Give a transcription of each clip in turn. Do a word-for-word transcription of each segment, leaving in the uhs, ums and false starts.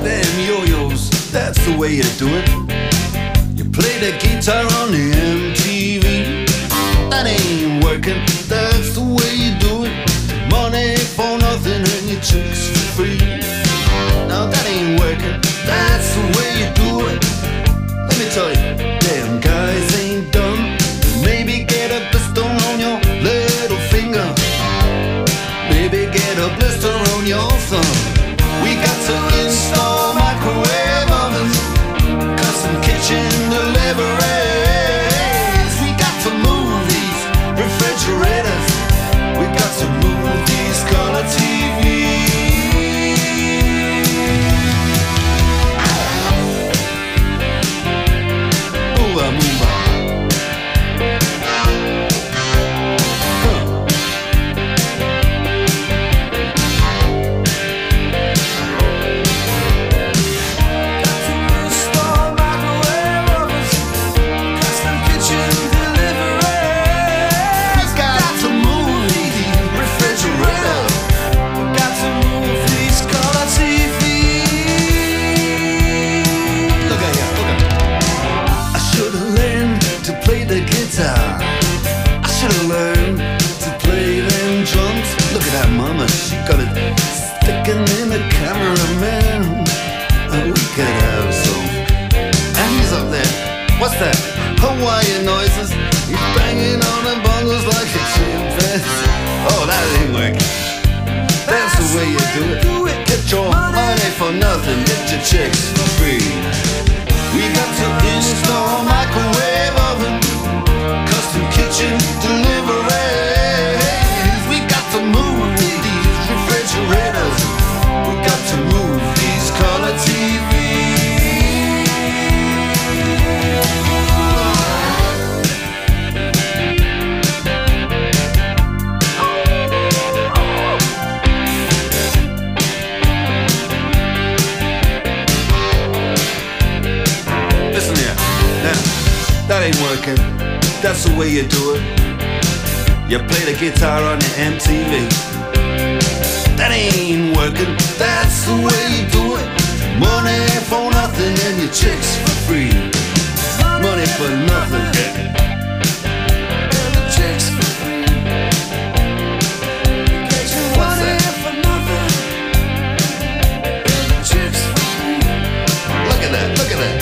them yo-yos, that's the way you do it. You play the guitar on the M T V. That ain't working, that's the way you do it. Money for nothing and your chicks for free. Now that ain't working, that's the way you do it. Let me tell you, damn guys ain't dumb. Maybe get a blister on your little finger. Maybe get a blister on your thumb. We got to install microwave ovens, custom kitchen deliveries. We got to move these refrigerators. We got to move these color T Vs. Move on, move on. I should've learned to play them drums. Look at that mama, she got it sticking in the cameraman. Oh, we could have some. And he's up there, what's that? Hawaiian noises. He's banging on the bongos like a chimpanzee. Oh, that ain't working. That's the way you do it. Get your money for nothing, get your chicks for free. We got to install microwave oven, custom kitchen deliveries. We got to move these refrigerators. We got to move these color T Listen here, now, that ain't working. That's the way you do it. You play the guitar on the M T V. That ain't working. That's the way you do it. Money for nothing and your chicks for free. Money for nothing and your chicks for free. What's that? Chicks for free. Look at that, look at that.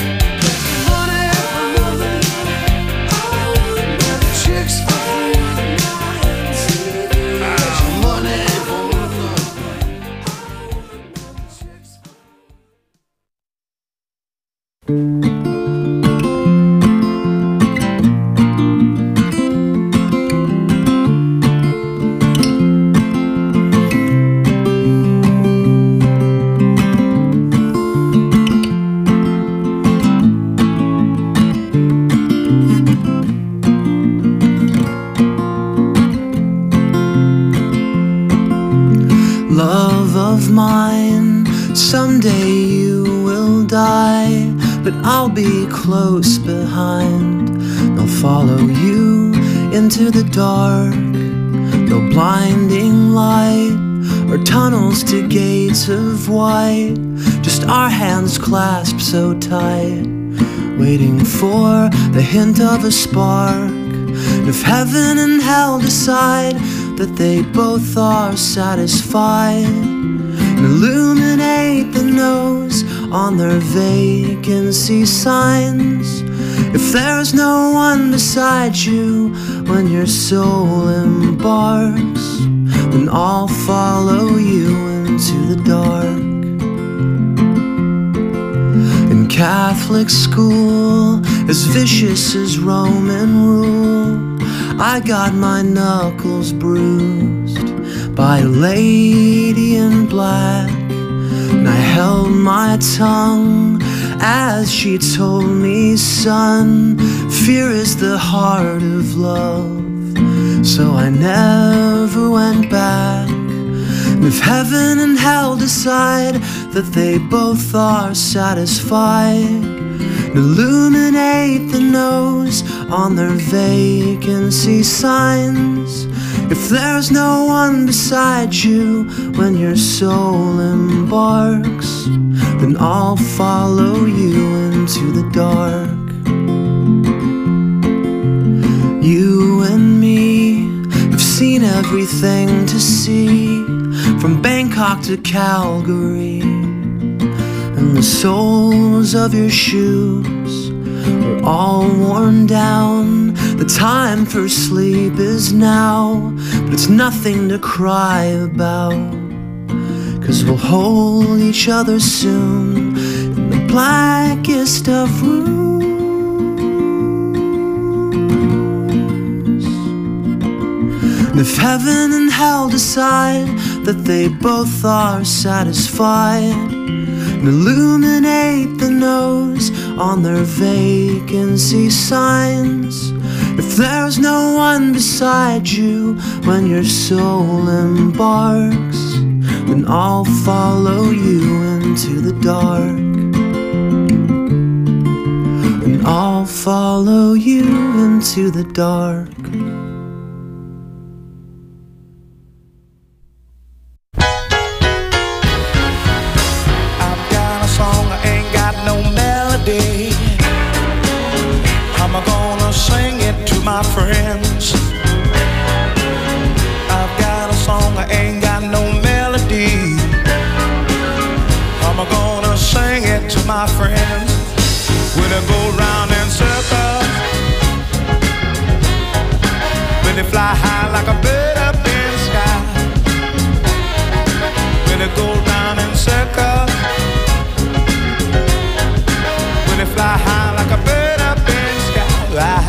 Love of mine, someday you will die, but I'll be close behind. They'll follow you into the dark, no blinding light or tunnels to gates of white, just our hands clasped so tight, waiting for the hint of a spark. And if heaven and hell decide that they both are satisfied, and illuminate the nose on their vacancy signs. If there's no one beside you when your soul embarks, then I'll follow you into the dark. In Catholic school, as vicious as Roman rule, I got my knuckles bruised by a lady in black, and I held my tongue as she told me, son, fear is the heart of love. So I never went back. And if heaven and hell decide that they both are satisfied, illuminate the nose on their vacancy signs. If there's no one beside you when your soul embarks, then I'll follow you into the dark. You and me have seen everything to see, from Bangkok to Calgary, and the soles of your shoes are all worn down. The time for sleep is now, but it's nothing to cry about, 'cause we'll hold each other soon in the blackest of rooms. And if heaven and hell decide that they both are satisfied, and illuminate the nose on their vacancy signs, if there's no one beside you when your soul embarks, then I'll follow you into the dark. And I'll follow you into the dark. I've got a song, I ain't got no melody. How am I gonna sing it to my friends? I've got a song, I ain't got no melody. How am I gonna sing it to my friends? When I go round in circles, when they fly high like a bird up in the sky, when they go round in circles, when they fly high like a bird up in the sky.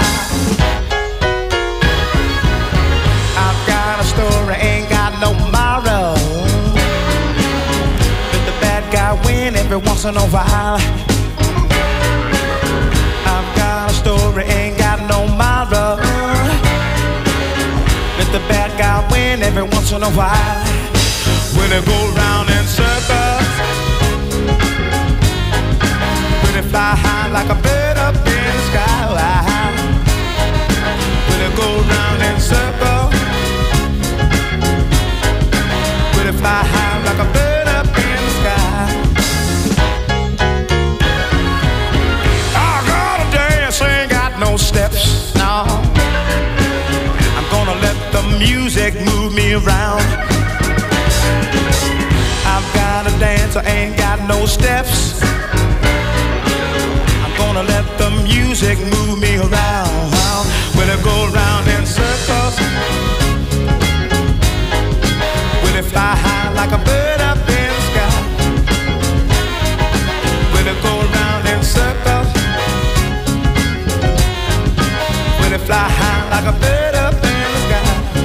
I've got a story, ain't got no moral. Let the bad guy win every once in a while. I've got a story, ain't got no moral. Let the bad guy win every once in a while. When they go round in circles, when they fly high like a bird up in the sky. When they go round in circles, when they fly high like a bird up in the sky. I gotta dance, ain't got no steps, no. I'm gonna let the music move me around. I've gotta dance, I ain't got no steps. I'm gonna let the music move me around. When I go round in circles, when it fly high like a bird up in the sky. When I go round in circles, when it fly high like a bird up in the sky.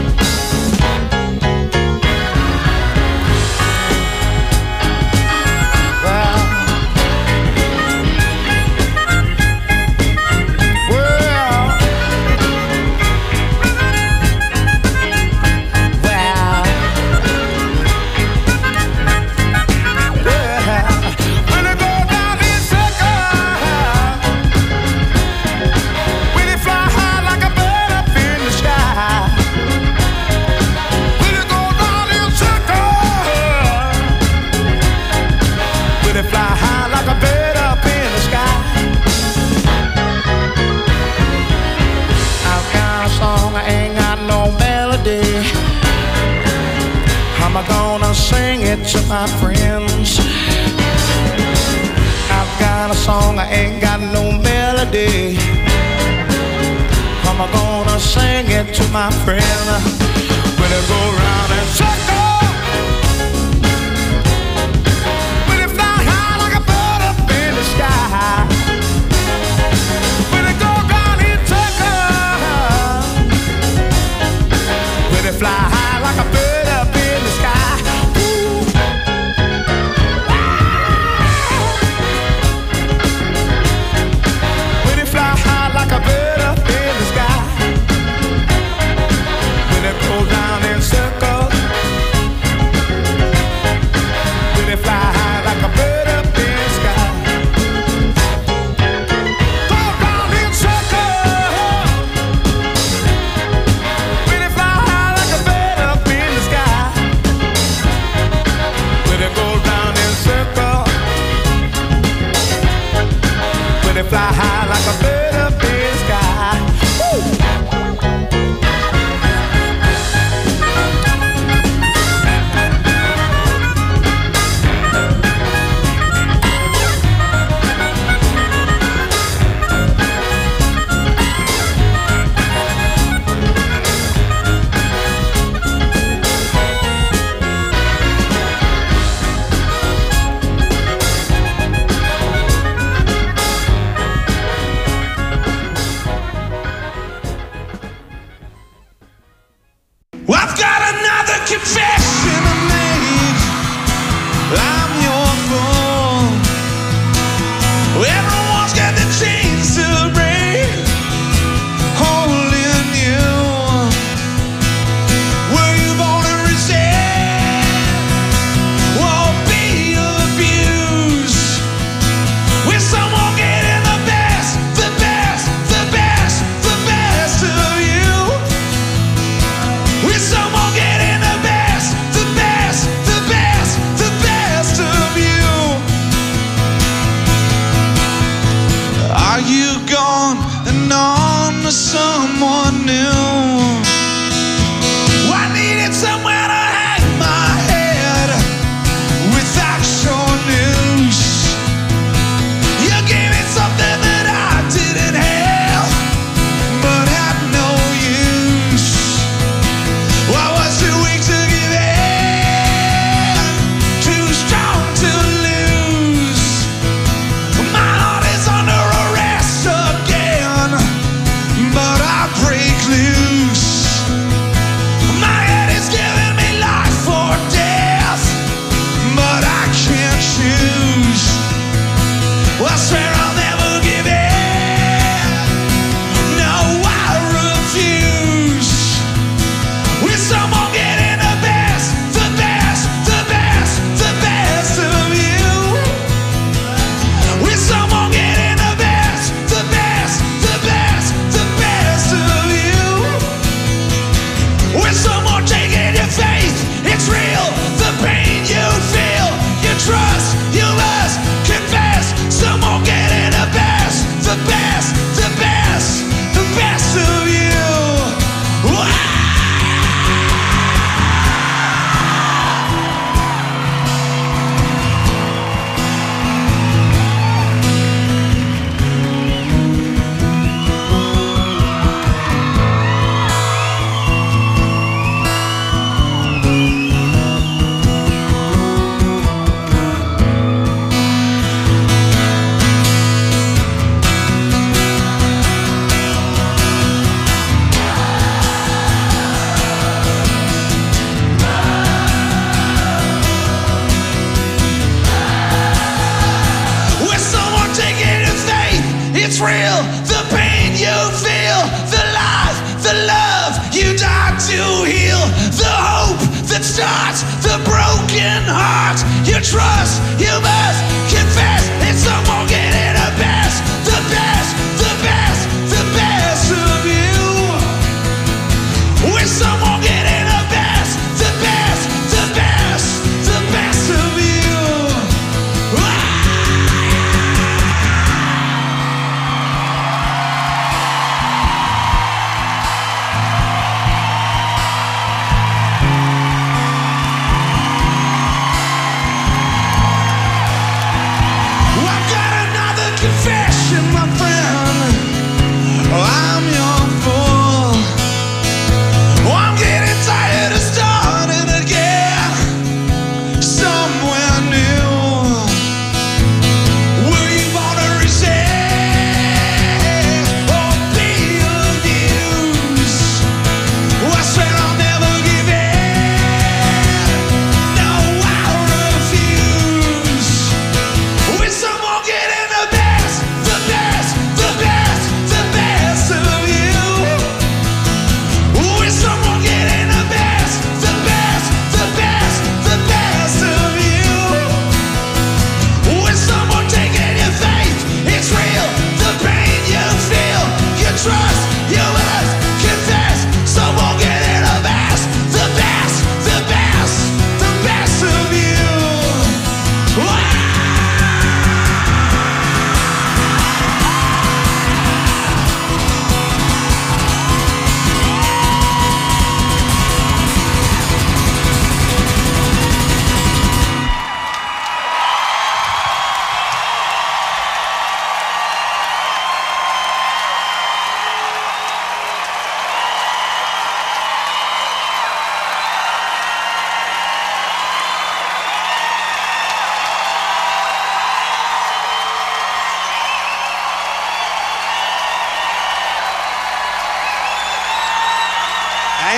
Well, am I gonna sing it to my friends? I've got a song, I ain't got no melody. How am I gonna sing it to my friend? When I go round and circle, when it fly high like a bird up in the sky. When it go round in circle, when it fly high like a bird up in the sky. When it fly high like a bird up in the sky. When it go round in circles, fly high like a bird up in the sky. Woo! I've got another confession to make. I'm your fool. Everyone's got the chains to break, holding you. Were you born to resist? Won't be abused. When someone getting the best, the best, the best, the best of you. With someone getting the best, the best, the best, the best of you. Are you gone and on to someone new? I needed somewhere to hang my head without your news. You gave me something that I didn't have, but had no use. I was too weak to give in, too strong to lose. My heart is under arrest again, but I break loose. My head is giving me life or death, but I can't choose. I swear I'll never give in. No, I refuse. With someone getting the best, the best, the best, the best of you. With someone getting the best, the best, the best, the best of you. With someone taking your faith, it's real. The pain you feel, you trust, you must confess. Someone getting the best, the best, the best, the best of you. Wow! With someone taking your faith, it's real. The pain you feel, the life, the love you died to heal, the hope that starts the broken heart. You trust, you must confess. It's someone getting the best, the best, the best, the best of you. With someone getting the best, the best, the best, the best of you. Ah!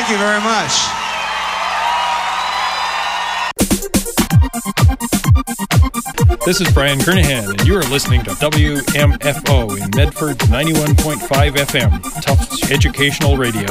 Thank you very much. This is Brian Kernahan, and you are listening to W M F O in Medford ninety-one point five F M, Tufts Educational Radio.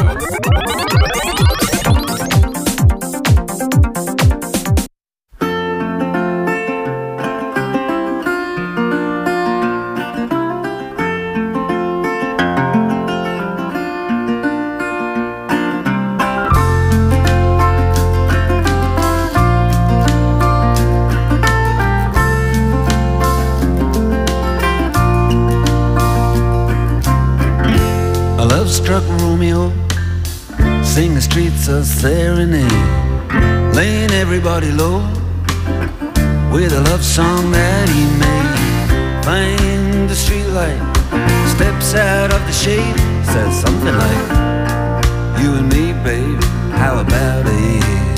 Struck Romeo, sing the streets a serenade, laying everybody low with a love song that he made. Find the streetlight, steps out of the shade, says something like, you and me, babe, how about it?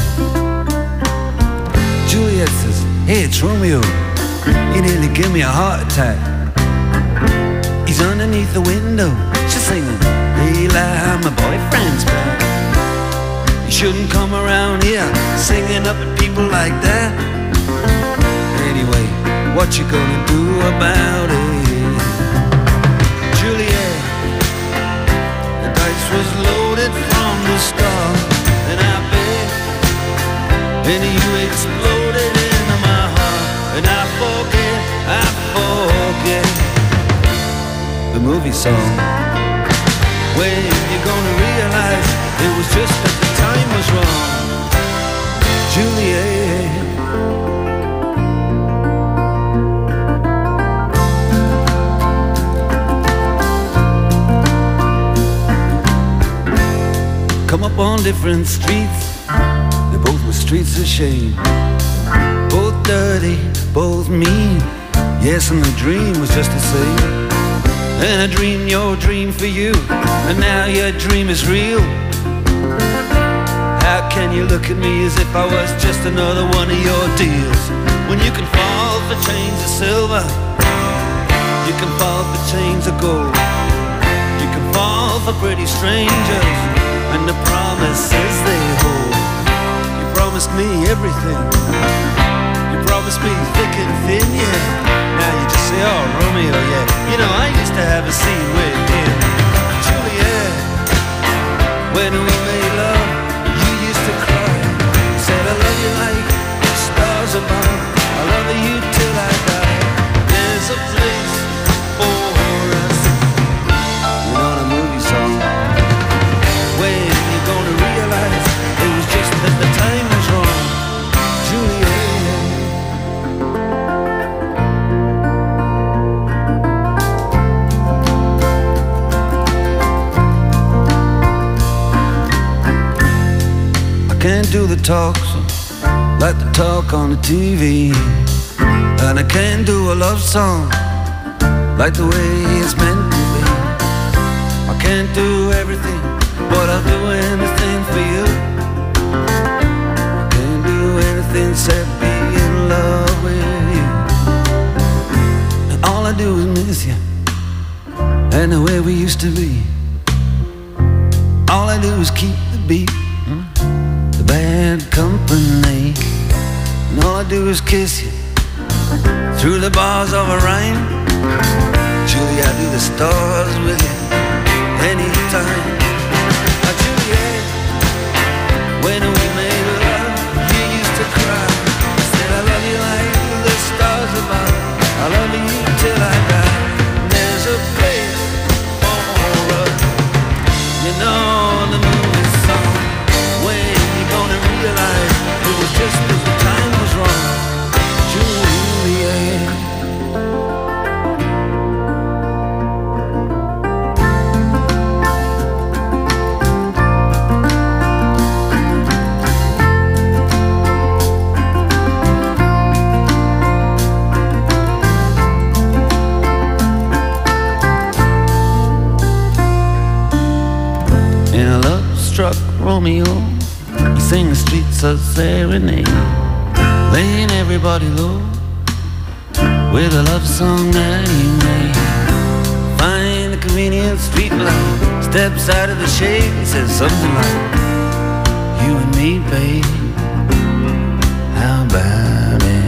Juliet says, hey, it's Romeo, you nearly give me a heart attack. He's underneath the window, she's singing, hey, like my boyfriend's back. You shouldn't come around here singing up at people like that. Anyway, what you gonna do about it? Juliet, the dice was loaded from the start, and I bet, and you exploded into my heart, and I forget, I forget the movie song. When you're gonna realize it was just that the time was wrong, Juliet. Come up on different streets, they both were streets of shame. Both dirty, both mean, yes, and the dream was just the same. And I dreamed your dream for you, and now your dream is real. How can you look at me as if I was just another one of your deals? When you can fall for chains of silver, you can fall for chains of gold, you can fall for pretty strangers and the promises they hold. You promised me everything, you promised me thick and thin, yeah. Now you just say, oh, Romeo, yeah. You know, I used to have a scene with him. Juliet, when we made love, you used to cry. You said, I love you like the stars above, I love you till I die. There's a place for us. You're not a movie song. When you're gonna realize it was just that the time was wrong, Juliet. Can't do the talk so like the talk on the T V, and I can't do a love song like the way it's meant to be. I can't do everything, but I'll do anything for you. I can't do anything except be in love with you. And all I do is miss you and the way we used to be. All I do is keep the beat, bad company, and all I do is kiss you through the bars of a rhyme. Julie, I do the stars with you anytime. Oh, Juliet, when we made love, you used to cry. I said I love you like the stars above, I love you till I die. And there's a place for us, you know the movie song. When gonna realize it was just as the time was wrong, Juliet. In a love-struck Romeo, he sang the streets a serenade, laying everybody low with a love song that he made. Find the convenient street light, steps out of the shade, he says something like, me, babe? How about it?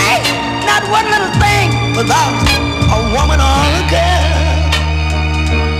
Without a woman or a girl.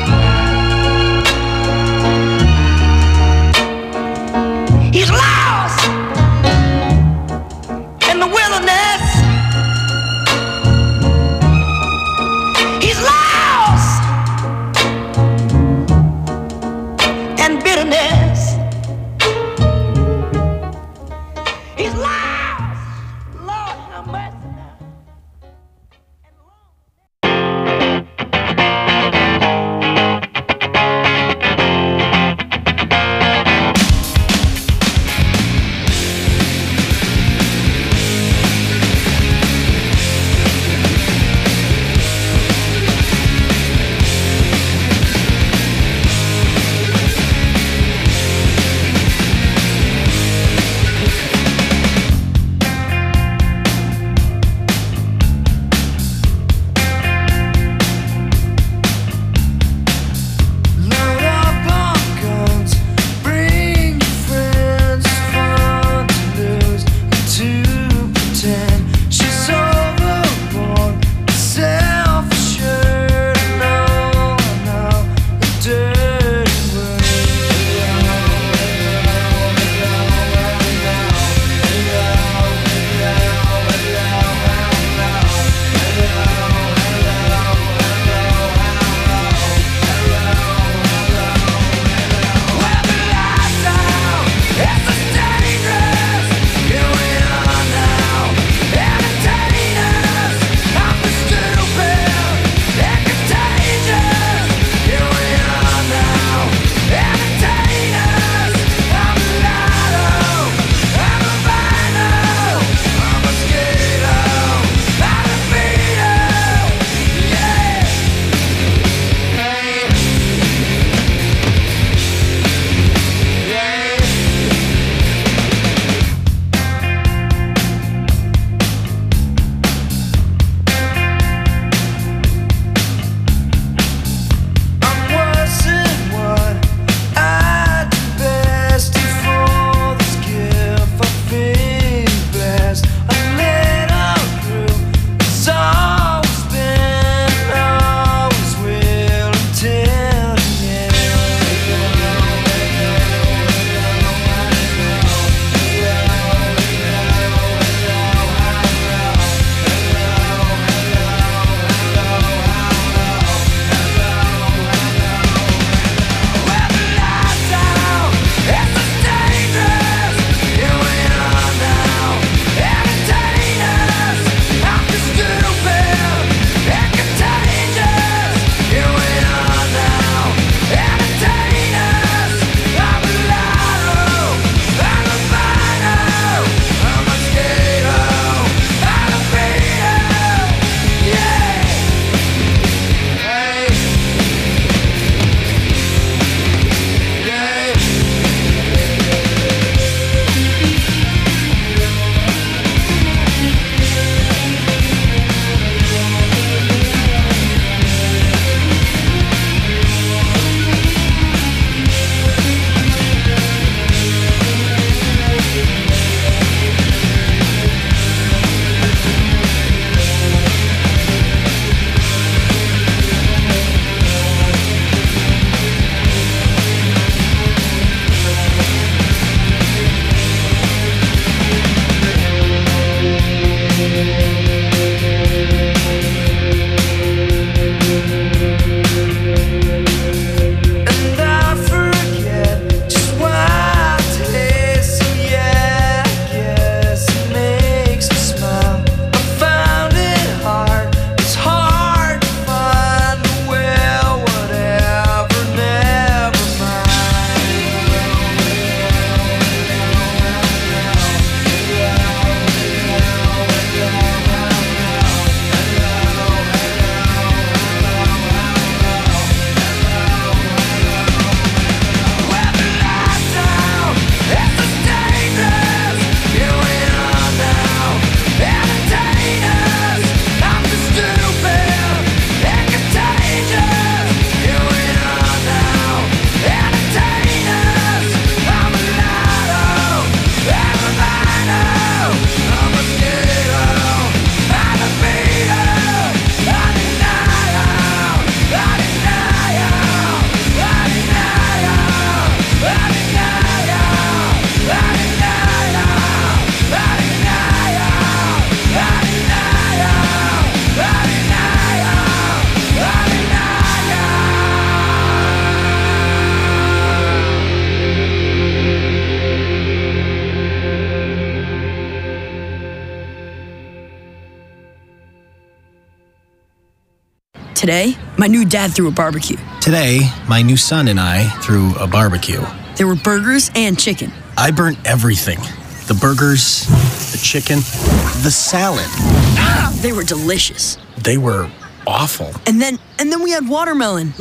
Today, my new dad threw a barbecue. Today, my new son and I threw a barbecue. There were burgers and chicken. I burnt everything. The burgers, the chicken, the salad. Ah, they were delicious. They were awful. And then, and then we had watermelon.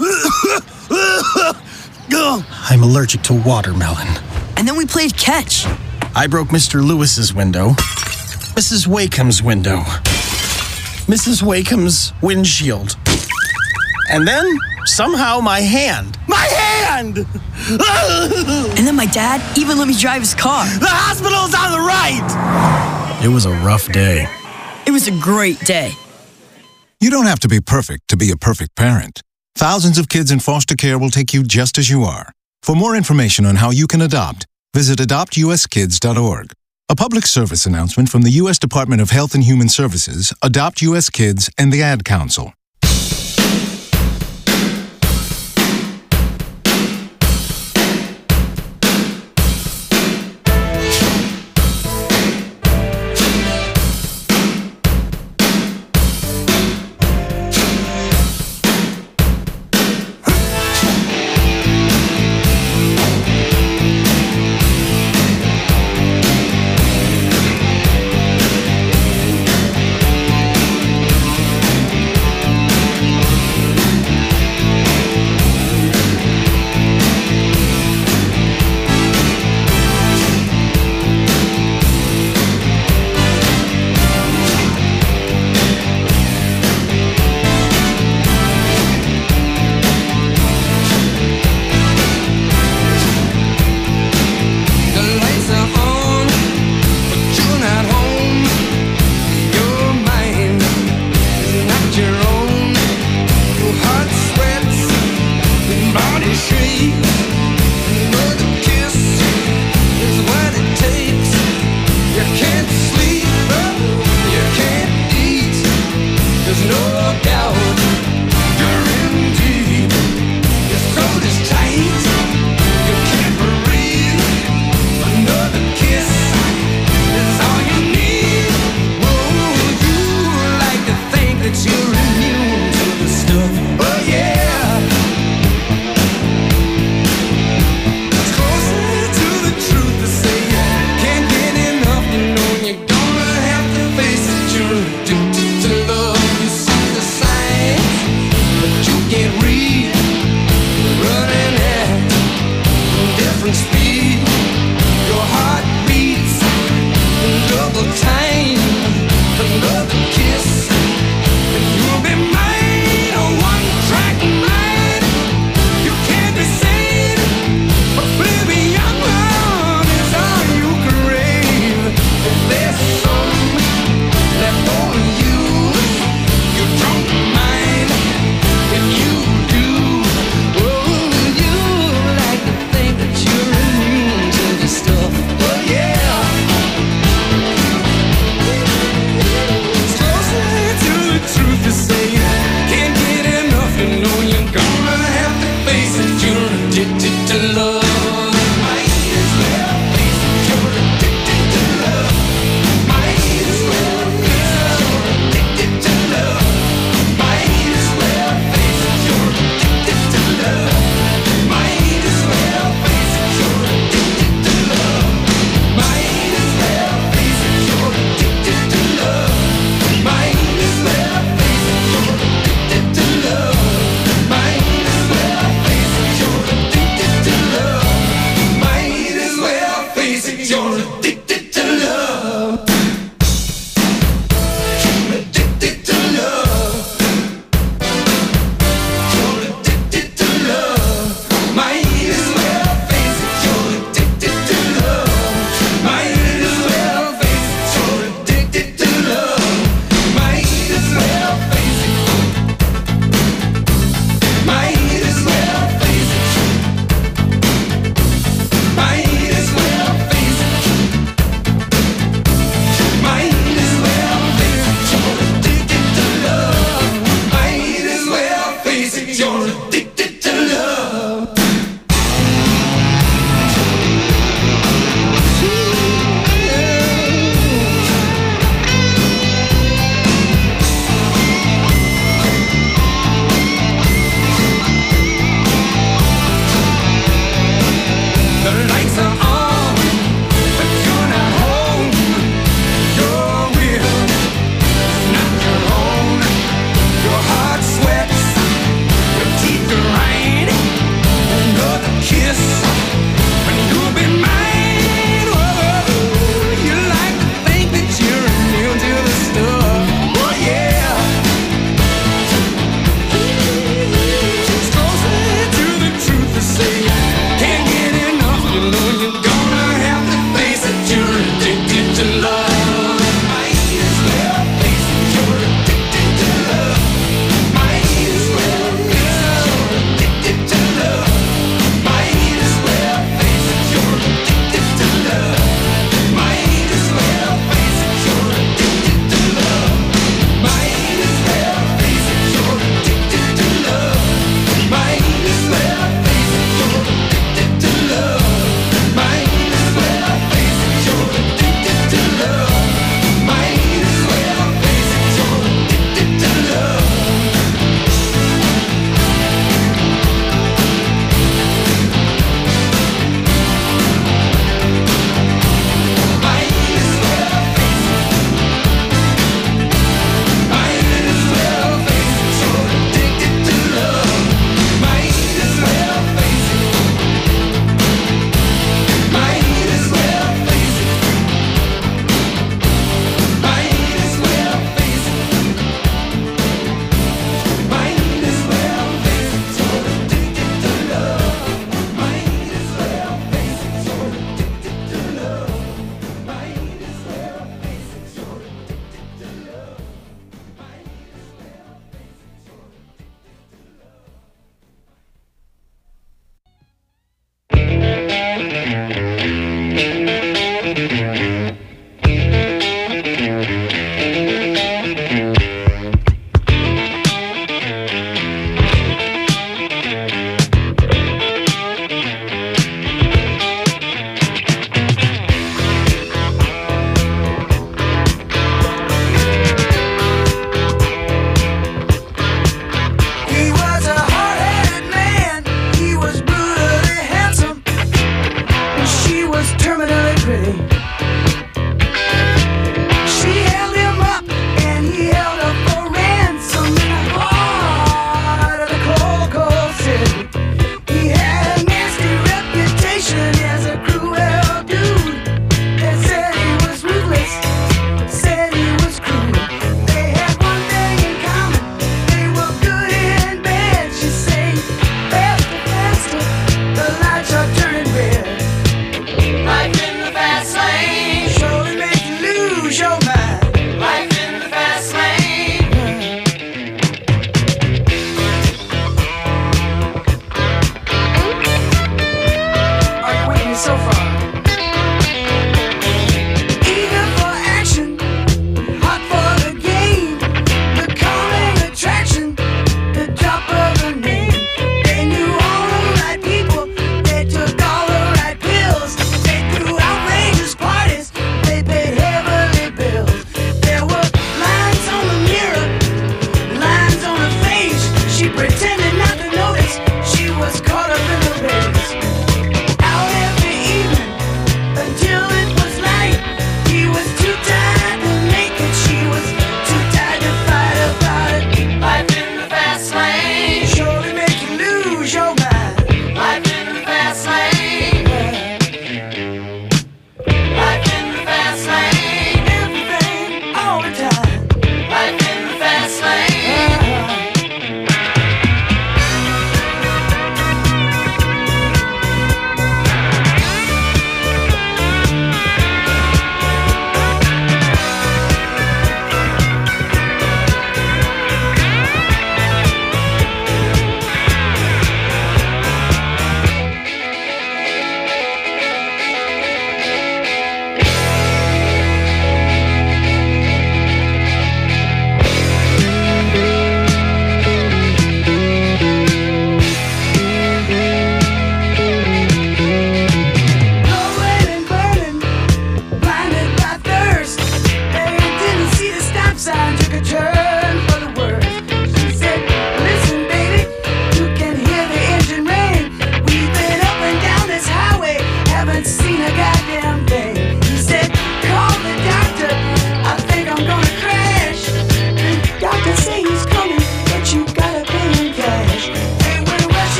I'm allergic to watermelon. And then we played catch. I broke Mister Lewis's window, Missus Wakeham's window, Missus Wakeham's windshield. And then, somehow, my hand. My hand! And then my dad even let me drive his car. The hospital's on the right! It was a rough day. It was a great day. You don't have to be perfect to be a perfect parent. Thousands of kids in foster care will take you just as you are. For more information on how you can adopt, visit adopt u s kids dot org. A public service announcement from the U S Department of Health and Human Services, Adopt U S Kids, and the Ad Council.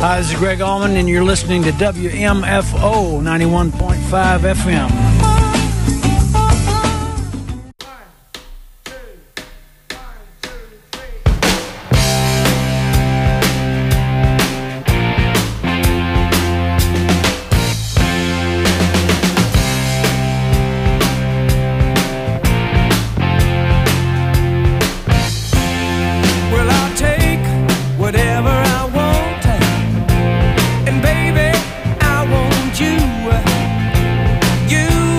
Hi, this is Greg Allman, and you're listening to W M F O ninety-one point five F M. You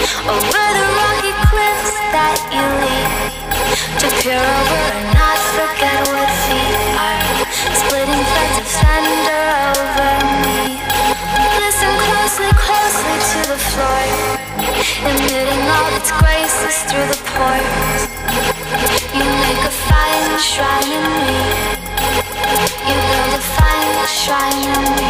over the rocky cliffs that you lead, to peer over and not forget what feet are splitting threads of thunder over me. Listen closely, closely to the floor, emitting all its graces through the pores. You make a fine shrine in me. You build a fine shrine in me.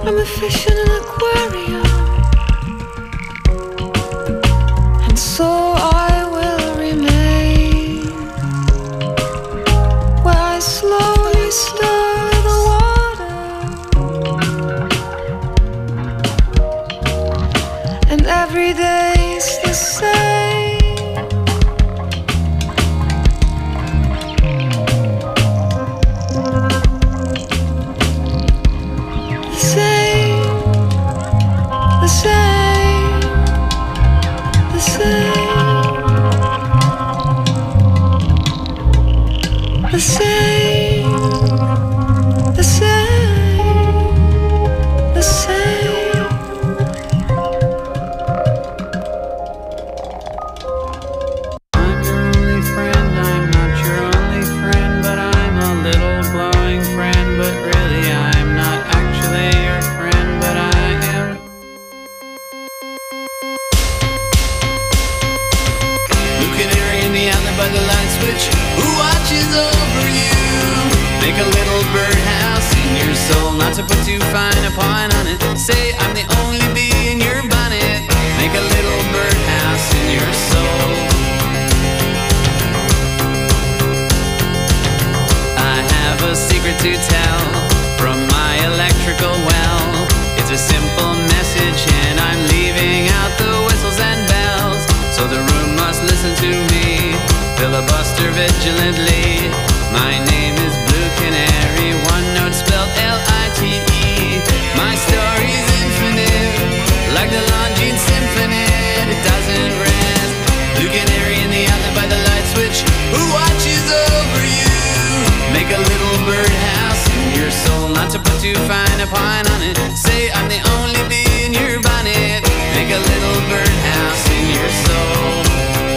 I'm a fish in an aquarium, and so I will remain, where I slowly stir the water, and every day's the same. The same, the same, the same. I'm your only friend, I'm not your only friend, but I'm a little glowing friend, but really I'm not actually your friend, but I am. Blue canary in the outlet by the light switch, who watches over you? Make a little birdhouse in your soul, not to put too fine a point on it. Say I'm the only bee in your bonnet. Make a little birdhouse in your soul. I have a secret to tell from my electrical well. It's a simple message and I'm leaving out the whistles and bells, so the room must listen to me, filibuster vigilantly. My name is Blue Canary, one note spelled L I T E. My story's infinite, like the Longines Symphony. It doesn't rest. Blue Canary in the outlet by the light switch, who watches over you? Make a little birdhouse in your soul, not to put too fine a point on it. Say I'm the only bee in your bonnet. Make a little birdhouse in your soul.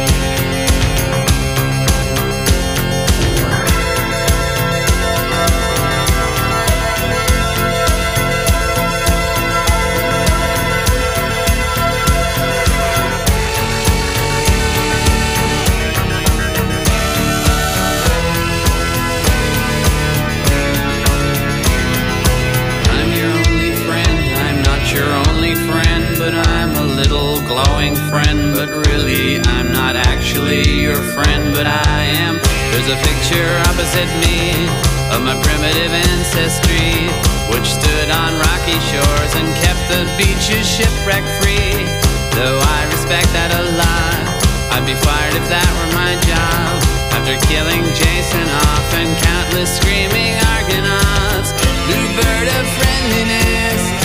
But I'm a little glowing friend, but really I'm not actually your friend, but I am. There's a picture opposite me of my primitive ancestry, which stood on rocky shores and kept the beaches shipwreck free. Though I respect that a lot, I'd be fired if that were my job. After killing Jason off and countless screaming Argonauts, blue bird of friendliness,